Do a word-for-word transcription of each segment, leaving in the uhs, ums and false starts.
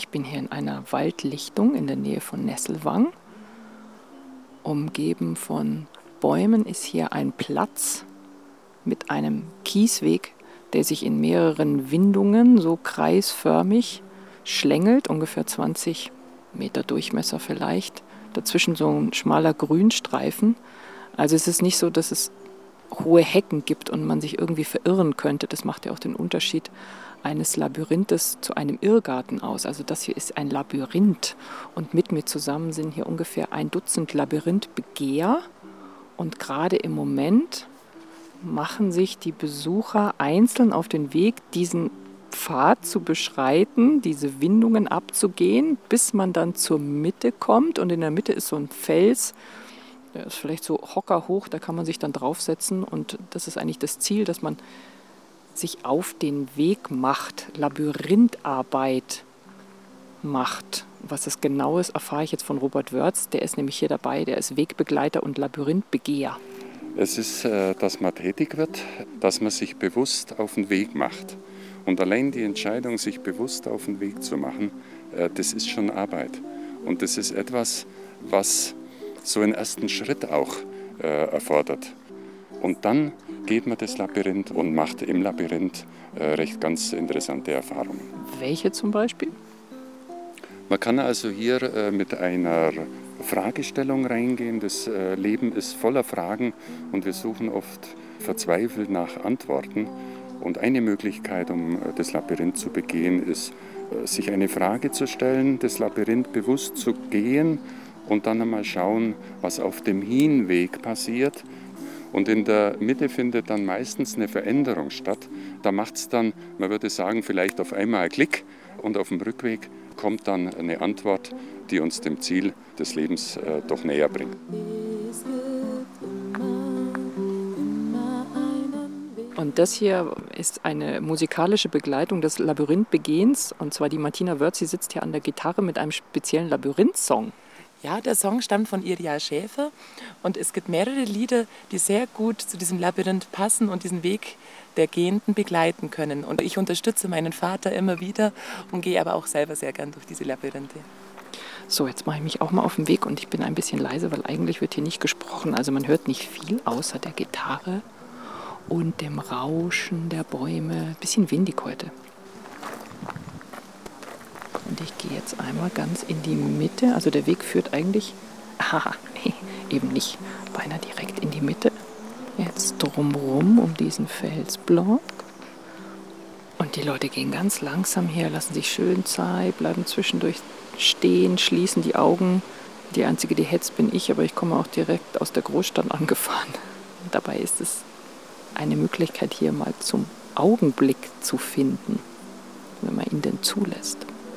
Ich bin hier in einer Waldlichtung in der Nähe von Nesselwang. Umgeben von Bäumen ist hier ein Platz mit einem Kiesweg, der sich in mehreren Windungen so kreisförmig schlängelt, ungefähr zwanzig Meter Durchmesser vielleicht. Dazwischen so ein schmaler Grünstreifen. Also es ist nicht so, dass es hohe Hecken gibt und man sich irgendwie verirren könnte. Das macht ja auch den Unterschied eines Labyrinthes zu einem Irrgarten aus. Also das hier ist ein Labyrinth und mit mir zusammen sind hier ungefähr ein Dutzend Labyrinthbegeher. Und gerade im Moment machen sich die Besucher einzeln auf den Weg, diesen Pfad zu beschreiten, diese Windungen abzugehen, bis man dann zur Mitte kommt. Und in der Mitte ist so ein Fels, der ist vielleicht so hockerhoch, da kann man sich dann draufsetzen. Und das ist eigentlich das Ziel, dass man sich auf den Weg macht, Labyrintharbeit macht. Was das genau ist, erfahre ich jetzt von Robert Wörz. Der ist nämlich hier dabei, der ist Wegbegleiter und Labyrinthbegeher. Es ist, dass man tätig wird, dass man sich bewusst auf den Weg macht. Und allein die Entscheidung, sich bewusst auf den Weg zu machen, das ist schon Arbeit. Und das ist etwas, was so einen ersten Schritt auch erfordert. Und dann geht man das Labyrinth und macht im Labyrinth recht ganz interessante Erfahrungen. Welche zum Beispiel? Man kann also hier mit einer Fragestellung reingehen. Das Leben ist voller Fragen und wir suchen oft verzweifelt nach Antworten. Und eine Möglichkeit, um das Labyrinth zu begehen, ist, sich eine Frage zu stellen, das Labyrinth bewusst zu gehen und dann einmal schauen, was auf dem Hinweg passiert. Und in der Mitte findet dann meistens eine Veränderung statt. Da macht es dann, man würde sagen, vielleicht auf einmal einen Klick und auf dem Rückweg kommt dann eine Antwort, die uns dem Ziel des Lebens äh, doch näher bringt. Und das hier ist eine musikalische Begleitung des Labyrinthbegehens. Und zwar die Martina Wörz, sie sitzt hier an der Gitarre mit einem speziellen Labyrinth-Song. Ja, der Song stammt von Irial Schäfer und es gibt mehrere Lieder, die sehr gut zu diesem Labyrinth passen und diesen Weg der Gehenden begleiten können. Und ich unterstütze meinen Vater immer wieder und gehe aber auch selber sehr gern durch diese Labyrinthe. So, jetzt mache ich mich auch mal auf den Weg und ich bin ein bisschen leise, weil eigentlich wird hier nicht gesprochen. Also man hört nicht viel außer der Gitarre und dem Rauschen der Bäume. Ein bisschen windig heute. Und ich gehe jetzt einmal ganz in die Mitte. Also der Weg führt eigentlich, haha, nee, eben nicht, beinahe direkt in die Mitte. Jetzt drumherum um diesen Felsblock. Und die Leute gehen ganz langsam her, lassen sich schön Zeit, bleiben zwischendurch stehen, schließen die Augen. Die Einzige, die hetzt, bin ich, aber ich komme auch direkt aus der Großstadt angefahren. Und dabei ist es eine Möglichkeit, hier mal zum Augenblick zu finden, wenn man ihn denn zulässt.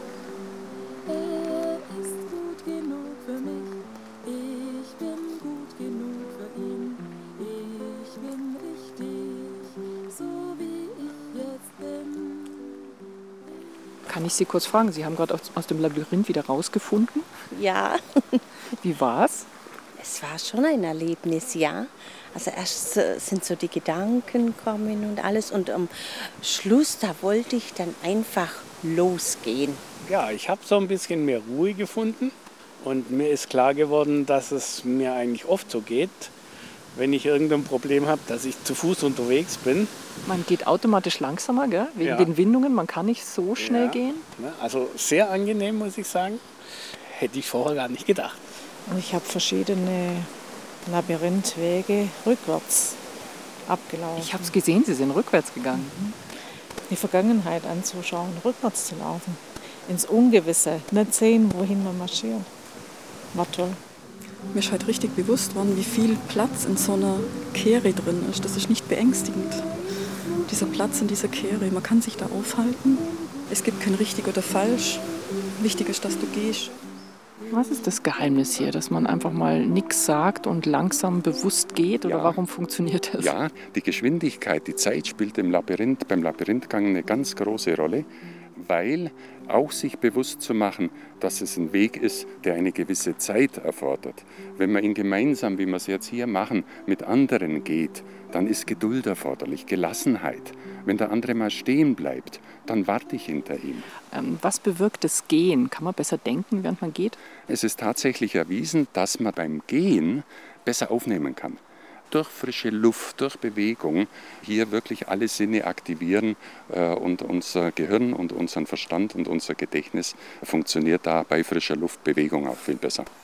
Kann ich Sie kurz fragen? Sie haben gerade aus, aus dem Labyrinth wieder rausgefunden. Ja. Wie war's? Es war schon ein Erlebnis, ja. Also erst äh, sind so die Gedanken kommen und alles. Und am Schluss, da wollte ich dann einfach losgehen. Ja, ich habe so ein bisschen mehr Ruhe gefunden. Und mir ist klar geworden, dass es mir eigentlich oft so geht, wenn ich irgendein Problem habe, dass ich zu Fuß unterwegs bin. Man geht automatisch langsamer, gell? Wegen Ja. den Windungen. Man kann nicht so schnell Ja, gehen. ne, also sehr angenehm, muss ich sagen. Hätte ich vorher gar nicht gedacht. Und ich habe verschiedene Labyrinthwege rückwärts abgelaufen. Ich habe es gesehen, Sie sind rückwärts gegangen. Die Vergangenheit anzuschauen, rückwärts zu laufen. Ins Ungewisse, nicht sehen, wohin man marschiert. War toll. Mir ist halt richtig bewusst worden, wie viel Platz in so einer Kehre drin ist. Das ist nicht beängstigend. Dieser Platz in dieser Kehre, man kann sich da aufhalten. Es gibt kein richtig oder falsch. Wichtig ist, dass du gehst. Was ist das Geheimnis hier, dass man einfach mal nichts sagt und langsam bewusst geht? Oder Ja. warum funktioniert das? Ja, die Geschwindigkeit, die Zeit spielt im Labyrinth, beim Labyrinthgang eine ganz große Rolle. weil auch sich bewusst zu machen, dass es ein Weg ist, der eine gewisse Zeit erfordert. Wenn man ihn gemeinsam, wie wir es jetzt hier machen, mit anderen geht, dann ist Geduld erforderlich, Gelassenheit. Wenn der andere mal stehen bleibt, dann warte ich hinter ihm. Ähm, was bewirkt das Gehen? Kann man besser denken, während man geht? Es ist tatsächlich erwiesen, dass man beim Gehen besser aufnehmen kann. Durch frische Luft, durch Bewegung hier wirklich alle Sinne aktivieren äh, und unser Gehirn und unseren Verstand und unser Gedächtnis funktioniert da bei frischer Luft, Bewegung auch viel besser.